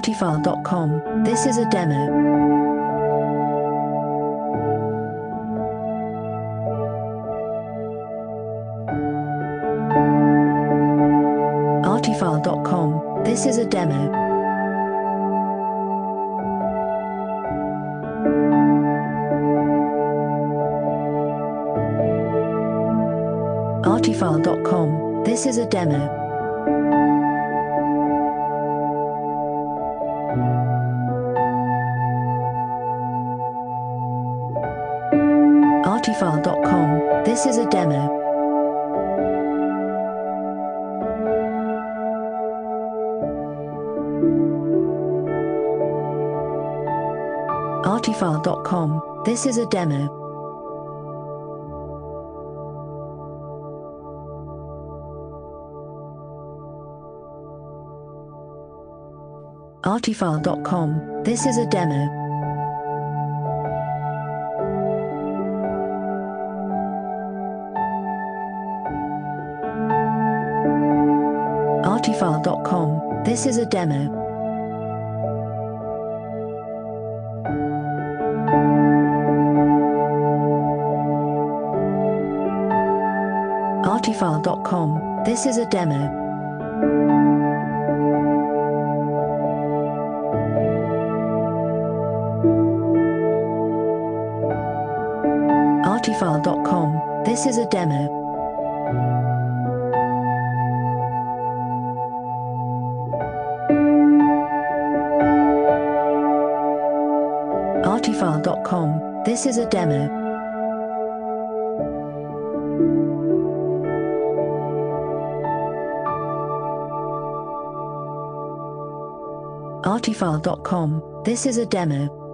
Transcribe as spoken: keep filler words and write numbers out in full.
Artifile dot com. This is a demo. Artifile dot com. This is a demo. Artifile dot com. This is a demo. Artifile dot com. This is a demo. Artifile dot com. This is a demo. Artifile dot com. This is a demo. Artifile dot com. This is a demo. Artifile dot com. This is a demo. Artifile dot com. This is a demo. Artifile dot com. This is a demo. Artifile dot com. This is a demo.